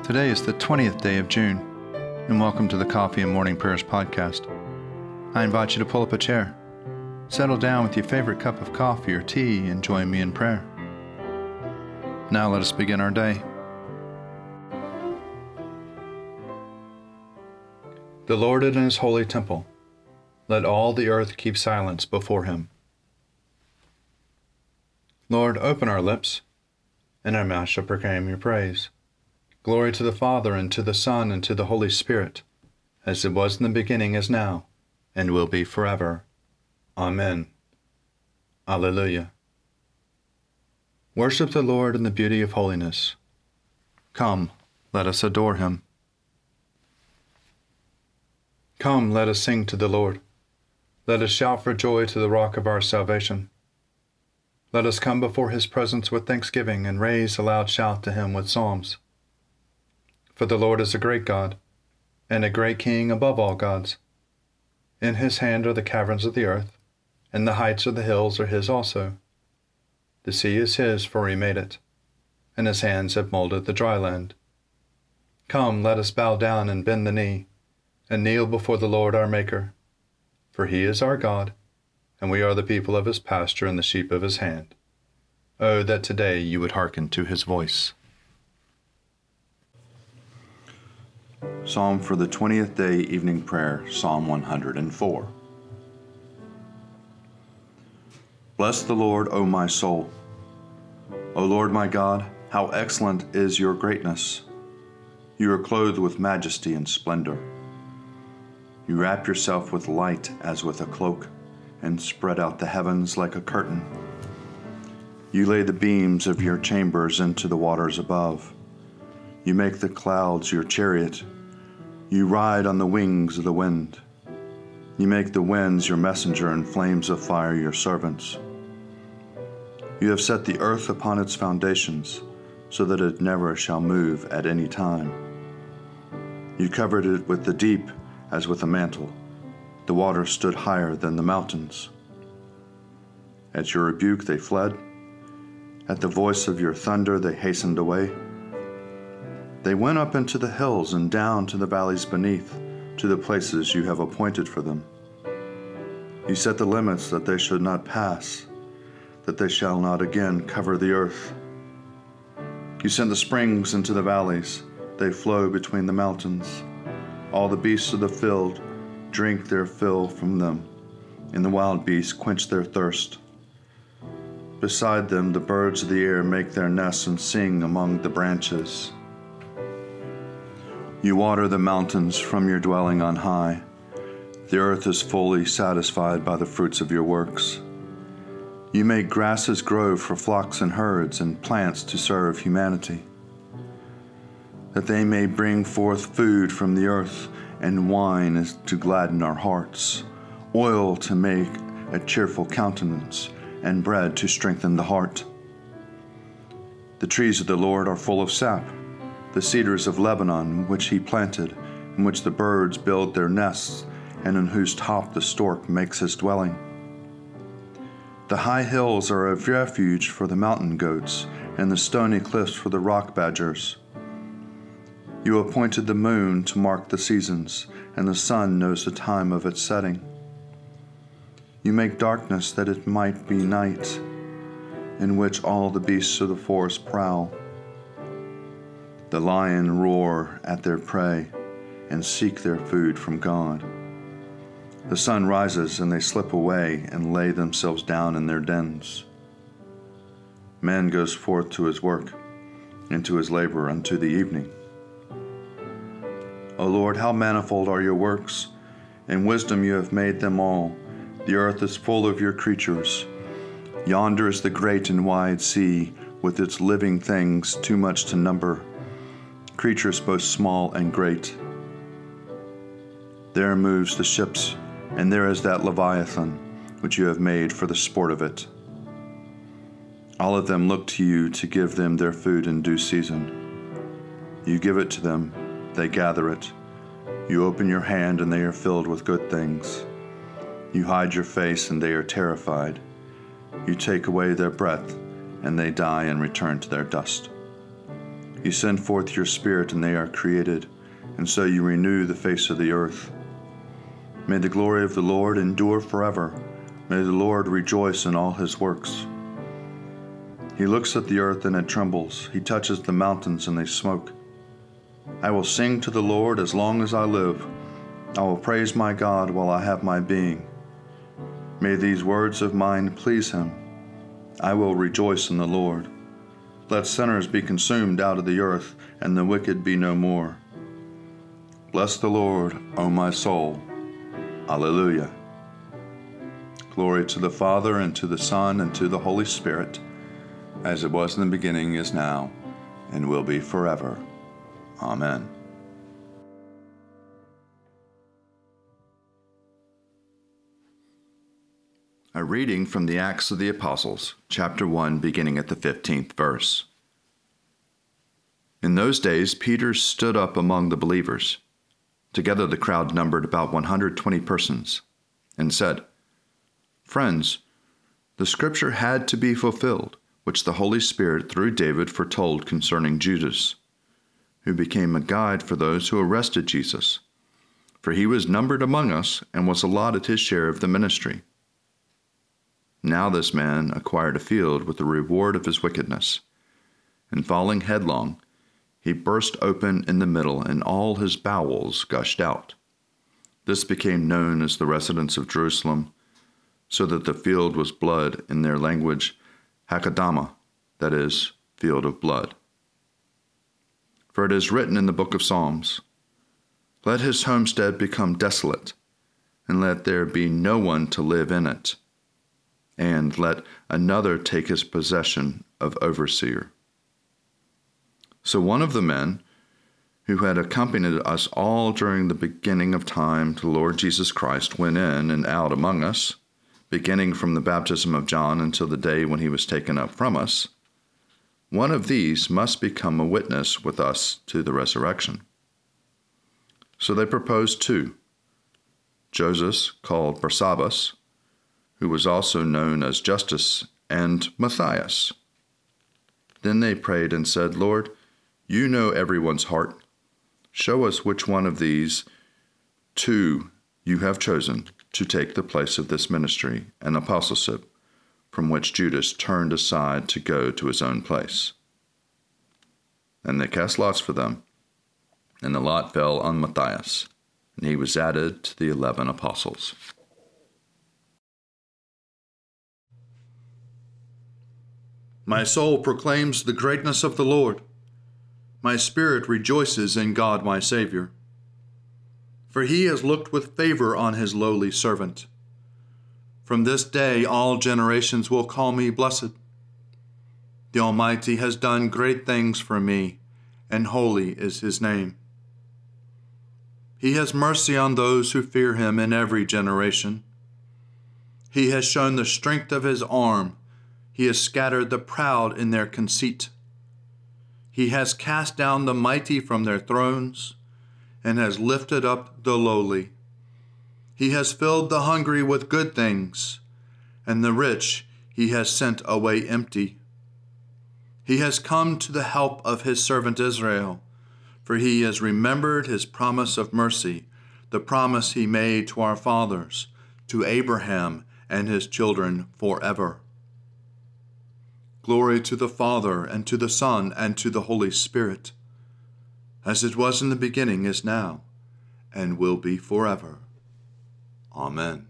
Today is the 20th day of June, and welcome to the Coffee and Morning Prayers podcast. I invite you to pull up a chair, settle down with your favorite cup of coffee or tea, and join me in prayer. Now let us begin our day. The Lord is in his holy temple. Let all the earth keep silence before him. Lord, open our lips, and our mouth shall proclaim your praise. Glory to the Father, and to the Son, and to the Holy Spirit, as it was in the beginning, is now, and will be forever. Amen. Alleluia. Worship the Lord in the beauty of holiness. Come, let us adore him. Come, let us sing to the Lord. Let us shout for joy to the rock of our salvation. Let us come before his presence with thanksgiving and raise a loud shout to him with psalms. For the Lord is a great God, and a great King above all gods. In his hand are the caverns of the earth, and the heights of the hills are his also. The sea is his, for he made it, and his hands have molded the dry land. Come, let us bow down and bend the knee, and kneel before the Lord our Maker. For he is our God, and we are the people of his pasture and the sheep of his hand. Oh, that today you would hearken to his voice. Psalm for the 20th day evening prayer, Psalm 104. Bless the Lord, O my soul. O Lord my God, how excellent is your greatness! You are clothed with majesty and splendor. You wrap yourself with light as with a cloak, and spread out the heavens like a curtain. You lay the beams of your chambers into the waters above. You make the clouds your chariot. You ride on the wings of the wind. You make the winds your messenger and flames of fire your servants. You have set the earth upon its foundations, so that it never shall move at any time. You covered it with the deep as with a mantle. The waters stood higher than the mountains. At your rebuke they fled. At the voice of your thunder they hastened away. They went up into the hills and down to the valleys beneath, to the places you have appointed for them. You set the limits that they should not pass, that they shall not again cover the earth. You send the springs into the valleys, they flow between the mountains. All the beasts of the field drink their fill from them, and the wild beasts quench their thirst. Beside them the birds of the air make their nests and sing among the branches. You water the mountains from your dwelling on high. The earth is fully satisfied by the fruits of your works. You make grasses grow for flocks and herds, and plants to serve humanity, that they may bring forth food from the earth, and wine is to gladden our hearts, oil to make a cheerful countenance, and bread to strengthen the heart. The trees of the Lord are full of sap, the cedars of Lebanon which he planted, in which the birds build their nests, and in whose top the stork makes his dwelling. The high hills are a refuge for the mountain goats, and the stony cliffs for the rock badgers. You appointed the moon to mark the seasons, and the sun knows the time of its setting. You make darkness that it might be night, in which all the beasts of the forest prowl. The lion roar at their prey, and seek their food from God. The sun rises, and they slip away, and lay themselves down in their dens. Man goes forth to his work, and to his labor unto the evening. O Lord, how manifold are your works! In wisdom you have made them all. The earth is full of your creatures. Yonder is the great and wide sea, with its living things too much to number, creatures both small and great. There moves the ships, and there is that Leviathan, which you have made for the sport of it. All of them look to you to give them their food in due season. You give it to them, they gather it. You open your hand, and they are filled with good things. You hide your face, and they are terrified. You take away their breath, and they die and return to their dust. You send forth your Spirit, and they are created, and so you renew the face of the earth. May the glory of the Lord endure forever. May the Lord rejoice in all his works. He looks at the earth, and it trembles. He touches the mountains, and they smoke. I will sing to the Lord as long as I live. I will praise my God while I have my being. May these words of mine please him. I will rejoice in the Lord. Let sinners be consumed out of the earth, and the wicked be no more. Bless the Lord, O my soul. Alleluia. Glory to the Father, and to the Son, and to the Holy Spirit, as it was in the beginning, is now, and will be forever. Amen. A reading from the Acts of the Apostles, chapter 1, beginning at the 15th verse. In those days, Peter stood up among the believers. Together the crowd numbered about 120 persons, and said, Friends, the scripture had to be fulfilled, which the Holy Spirit through David foretold concerning Judas, who became a guide for those who arrested Jesus. For he was numbered among us and was allotted his share of the ministry. Now this man acquired a field with the reward of his wickedness, and falling headlong, he burst open in the middle, and all his bowels gushed out. This became known as the residence of Jerusalem, so that the field was blood in their language, Hakadama, that is, field of blood. For it is written in the book of Psalms, Let his homestead become desolate, and let there be no one to live in it, and let another take his possession of overseer. So one of the men who had accompanied us all during the beginning of time to the Lord Jesus Christ went in and out among us, beginning from the baptism of John until the day when he was taken up from us. One of these must become a witness with us to the resurrection. So they proposed two, Joseph, called Barsabbas, who was also known as Justus, and Matthias. Then they prayed and said, Lord, you know everyone's heart. Show us which one of these two you have chosen to take the place of this ministry and apostleship, from which Judas turned aside to go to his own place. And they cast lots for them, and the lot fell on Matthias, and he was added to the 11 apostles. My soul proclaims the greatness of the Lord. My spirit rejoices in God my Savior. For he has looked with favor on his lowly servant. From this day all generations will call me blessed. The Almighty has done great things for me, and holy is his name. He has mercy on those who fear him in every generation. He has shown the strength of his arm. He has scattered the proud in their conceit. He has cast down the mighty from their thrones, and has lifted up the lowly. He has filled the hungry with good things, and the rich he has sent away empty. He has come to the help of his servant Israel, for he has remembered his promise of mercy, the promise he made to our fathers, to Abraham and his children forever. Glory to the Father, and to the Son, and to the Holy Spirit, as it was in the beginning, is now, and will be forever. Amen.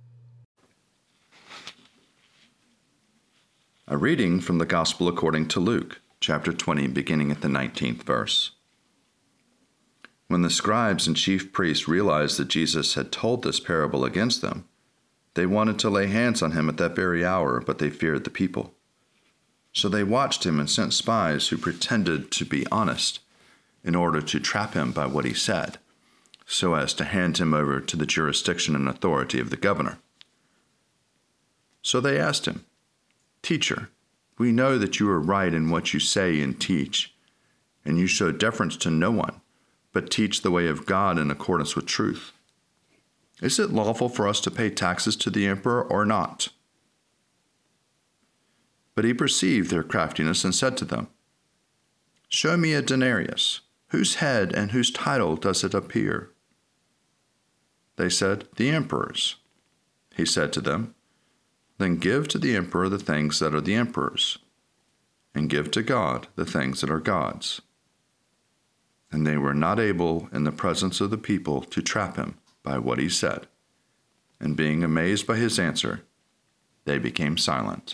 A reading from the Gospel according to Luke, chapter 20, beginning at the 19th verse. When the scribes and chief priests realized that Jesus had told this parable against them, they wanted to lay hands on him at that very hour, but they feared the people. So they watched him and sent spies who pretended to be honest in order to trap him by what he said, so as to hand him over to the jurisdiction and authority of the governor. So they asked him, Teacher, we know that you are right in what you say and teach, and you show deference to no one, but teach the way of God in accordance with truth. Is it lawful for us to pay taxes to the emperor or not? But he perceived their craftiness and said to them, Show me a denarius. Whose head and whose title does it appear?" They said, "The emperor's." He said to them, "Then give to the emperor the things that are the emperor's, and give to God the things that are God's." And they were not able in the presence of the people to trap him by what he said. And being amazed by his answer, they became silent.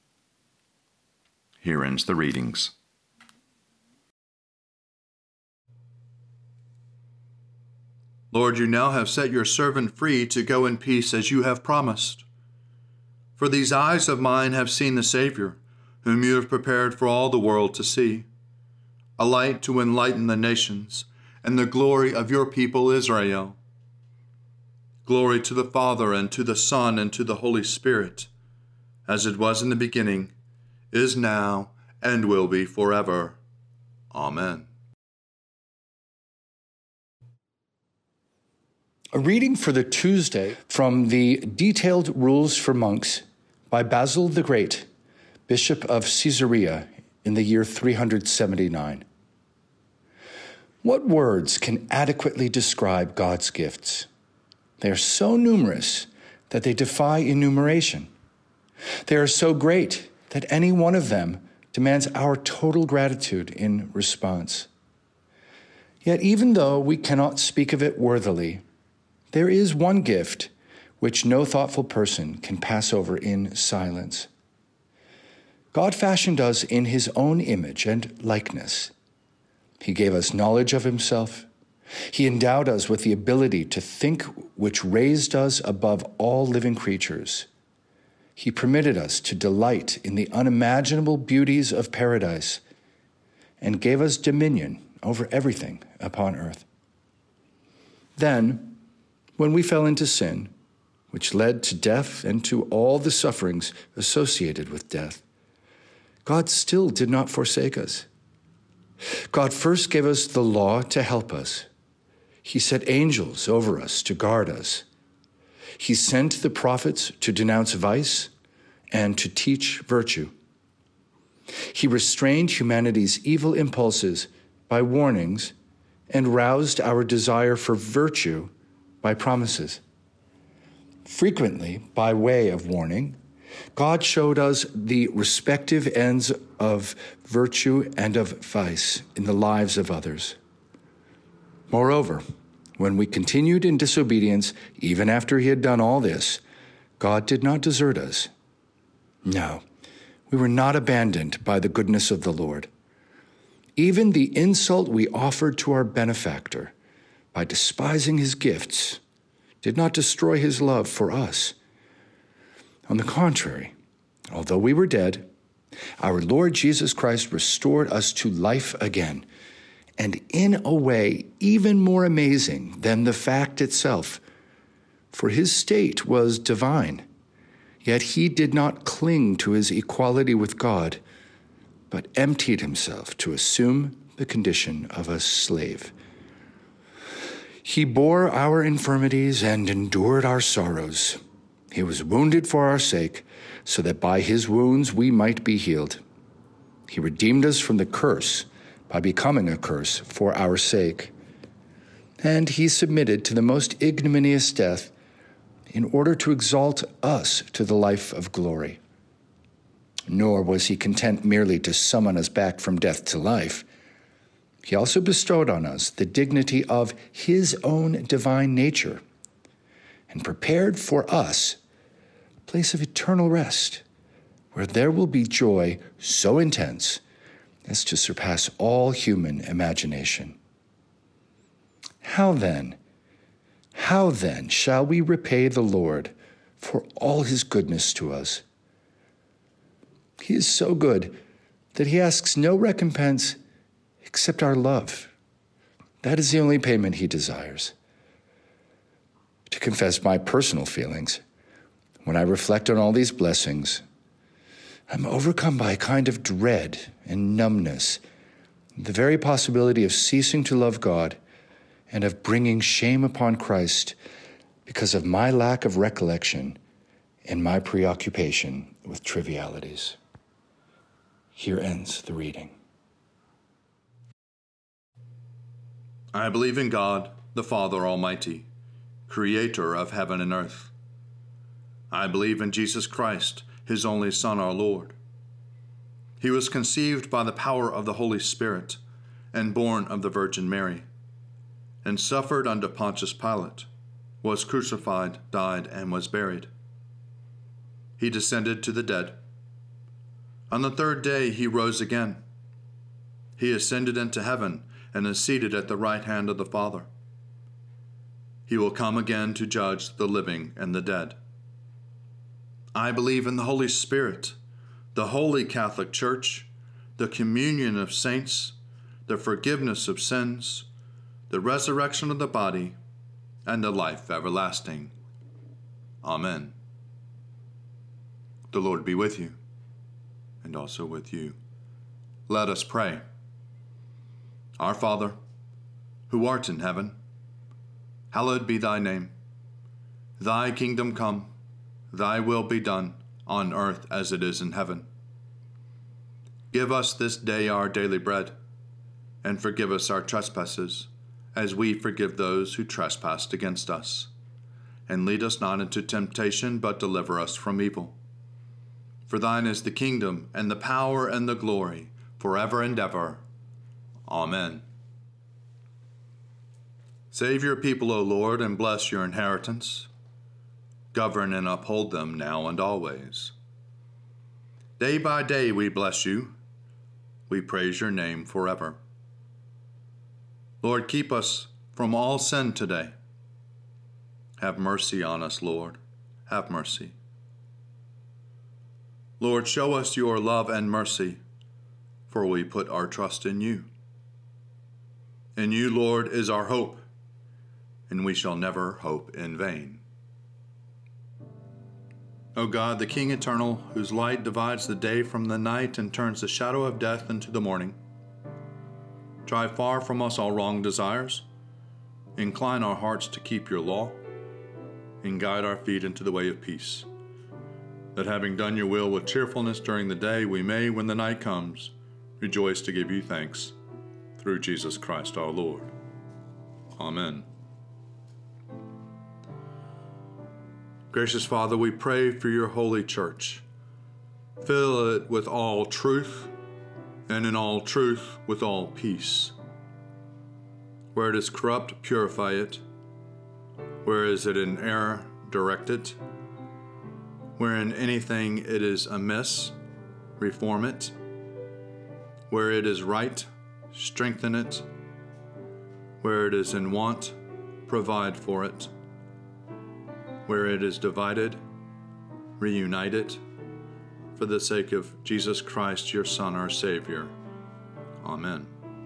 Here ends the readings. Lord, you now have set your servant free to go in peace as you have promised. For these eyes of mine have seen the Savior, whom you have prepared for all the world to see, a light to enlighten the nations, and the glory of your people Israel. Glory to the Father, and to the Son, and to the Holy Spirit, as it was in the beginning, is now, and will be forever. Amen. A reading for the Tuesday from the Detailed Rules for Monks by Basil the Great, Bishop of Caesarea, in the year 379. What words can adequately describe God's gifts? They are so numerous that they defy enumeration. They are so great that any one of them demands our total gratitude in response. Yet even though we cannot speak of it worthily, there is one gift which no thoughtful person can pass over in silence. God fashioned us in his own image and likeness. He gave us knowledge of himself. He endowed us with the ability to think, which raised us above all living creatures. He permitted us to delight in the unimaginable beauties of paradise and gave us dominion over everything upon earth. Then, when we fell into sin, which led to death and to all the sufferings associated with death, God still did not forsake us. God first gave us the law to help us. He set angels over us to guard us. He sent the prophets to denounce vice and to teach virtue. He restrained humanity's evil impulses by warnings and roused our desire for virtue by promises. Frequently, by way of warning, God showed us the respective ends of virtue and of vice in the lives of others. Moreover, when we continued in disobedience, even after he had done all this, God did not desert us. No, we were not abandoned by the goodness of the Lord. Even the insult we offered to our benefactor by despising his gifts did not destroy his love for us. On the contrary, although we were dead, our Lord Jesus Christ restored us to life again, and in a way even more amazing than the fact itself, for his state was divine, yet he did not cling to his equality with God, but emptied himself to assume the condition of a slave. He bore our infirmities and endured our sorrows. He was wounded for our sake, so that by his wounds we might be healed. He redeemed us from the curse by becoming a curse for our sake. And he submitted to the most ignominious death in order to exalt us to the life of glory. Nor was he content merely to summon us back from death to life. He also bestowed on us the dignity of his own divine nature and prepared for us a place of eternal rest, where there will be joy so intense as to surpass all human imagination. How then shall we repay the Lord for all his goodness to us? He is so good that he asks no recompense except our love. That is the only payment he desires. To confess my personal feelings, when I reflect on all these blessings, I'm overcome by a kind of dread and numbness, the very possibility of ceasing to love God and of bringing shame upon Christ because of my lack of recollection and my preoccupation with trivialities. Here ends the reading. I believe in God, the Father Almighty, creator of heaven and earth. I believe in Jesus Christ, his only Son, our Lord. He was conceived by the power of the Holy Spirit and born of the Virgin Mary, and suffered under Pontius Pilate, was crucified, died, and was buried. He descended to the dead. On the third day he rose again. He ascended into heaven and is seated at the right hand of the Father. He will come again to judge the living and the dead. I believe in the Holy Spirit, the Holy Catholic Church, the communion of saints, the forgiveness of sins, the resurrection of the body, and the life everlasting. Amen. The Lord be with you, and also with you. Let us pray. Our Father, who art in heaven, hallowed be thy name. Thy kingdom come, thy will be done, on earth as it is in heaven. Give us this day our daily bread, and forgive us our trespasses, as we forgive those who trespass against us. And lead us not into temptation, but deliver us from evil. For thine is the kingdom, and the power, and the glory, forever and ever. Amen. Save your people, O Lord, and bless your inheritance. Govern and uphold them now and always. Day by day we bless you. We praise your name forever. Lord, keep us from all sin today. Have mercy on us, Lord. Have mercy. Lord, show us your love and mercy, for we put our trust in you. In you, Lord, is our hope, and we shall never hope in vain. O God, the King eternal, whose light divides the day from the night and turns the shadow of death into the morning, drive far from us all wrong desires, incline our hearts to keep your law, and guide our feet into the way of peace, that having done your will with cheerfulness during the day, we may, when the night comes, rejoice to give you thanks, through Jesus Christ our Lord. Amen. Gracious Father, we pray for your holy church. Fill it with all truth, and in all truth with all peace. Where it is corrupt, purify it. Where is it in error, direct it. Where in anything it is amiss, reform it. Where it is right, strengthen it. Where it is in want, provide for it. Where it is divided, reunite it, for the sake of Jesus Christ, your Son, our Savior. Amen.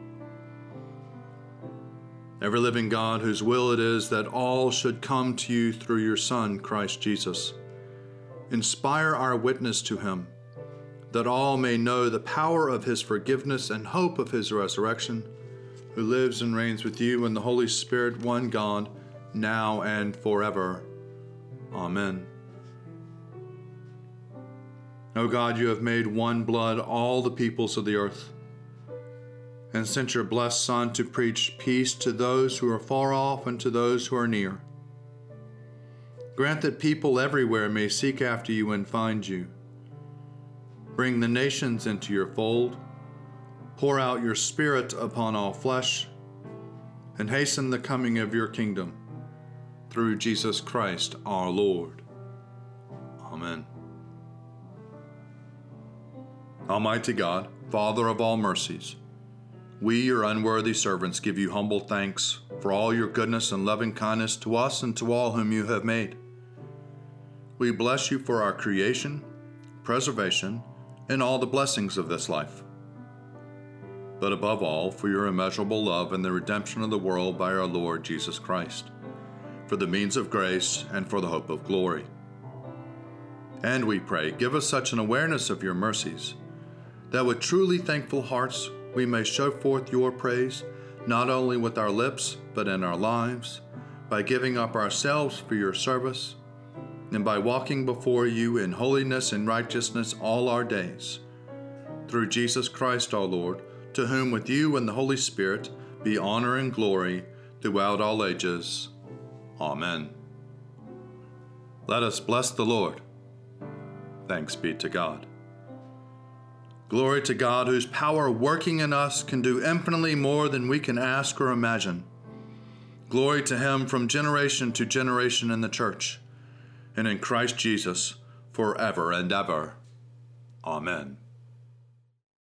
Ever living God, whose will it is that all should come to you through your Son, Christ Jesus, inspire our witness to him, that all may know the power of his forgiveness and hope of his resurrection, who lives and reigns with you in the Holy Spirit, one God, now and forever. Amen. O God, you have made one blood all the peoples of the earth, and sent your blessed Son to preach peace to those who are far off and to those who are near. Grant that people everywhere may seek after you and find you. Bring the nations into your fold. Pour out your Spirit upon all flesh, and hasten the coming of your kingdom. Through Jesus Christ our Lord. Amen. Almighty God, Father of all mercies, we, your unworthy servants, give you humble thanks for all your goodness and loving kindness to us and to all whom you have made. We bless you for our creation, preservation, and all the blessings of this life, but above all for your immeasurable love and the redemption of the world by our Lord Jesus Christ, for the means of grace and for the hope of glory. And we pray, give us such an awareness of your mercies, that with truly thankful hearts we may show forth your praise, not only with our lips, but in our lives, by giving up ourselves for your service, and by walking before you in holiness and righteousness all our days. Through Jesus Christ our Lord, to whom with you and the Holy Spirit be honor and glory throughout all ages. Amen. Let us bless the Lord. Thanks be to God. Glory to God, whose power working in us can do infinitely more than we can ask or imagine. Glory to him from generation to generation in the church, and in Christ Jesus forever and ever. Amen.